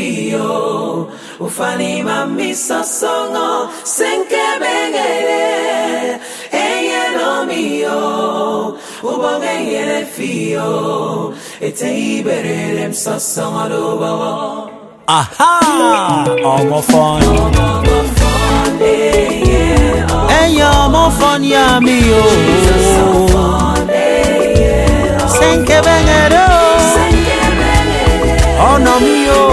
fio ufani mami sasongo senke bengere eyelo mio ubonge yele fio eteiberem sasongo lobo. Aha, omo fun, hey omo fun ya mi yo. Senke bengere, oh no mi yo.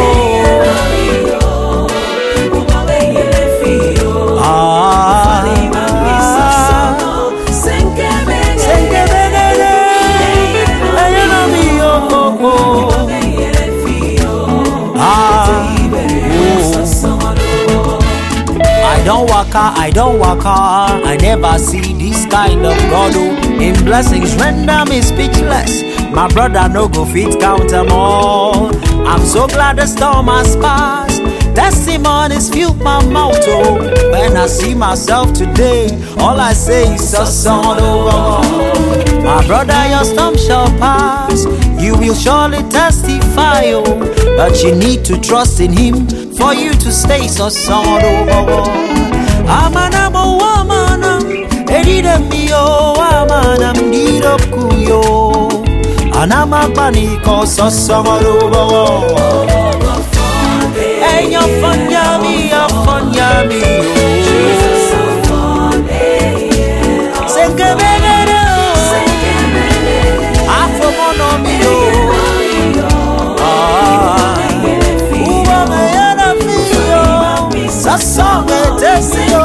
I don't waka, I never see this kind of God who in blessings render me speechless. My brother no go fit count them all. I'm so glad the storm has passed. Testimonies fill my mouth, oh. When I see myself today, all I say is a song over. My brother, your storm shall pass. You will surely testify, oh. But you need to trust in Him for you to stay so song over. Amanamo amanam, edidem yo amanam dirop kuyo. Anama paniko so songoro. Hey, your fun yami, your fun yami. Senke benero, afro mono mio. Uwa meyana fio, sasonge tesio.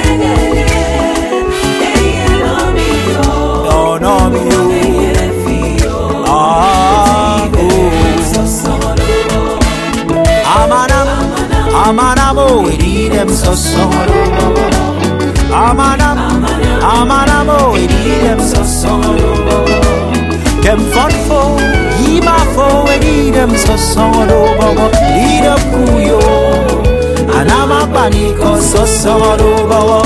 Amanamo, we need them so sorrow. Amanamo, we need them so sorrow. Them fun for, yima for, we need them so sorrow. Lead up kuyo, anama paniko so sorrow.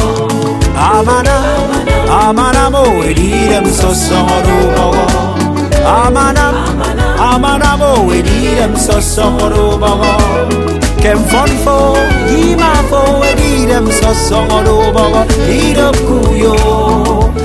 Amanamo, we need them so sorrow. Amanamo, we need them so sorrow. Kem fun for, yima for, we need them so song all over. Lead up kuyo,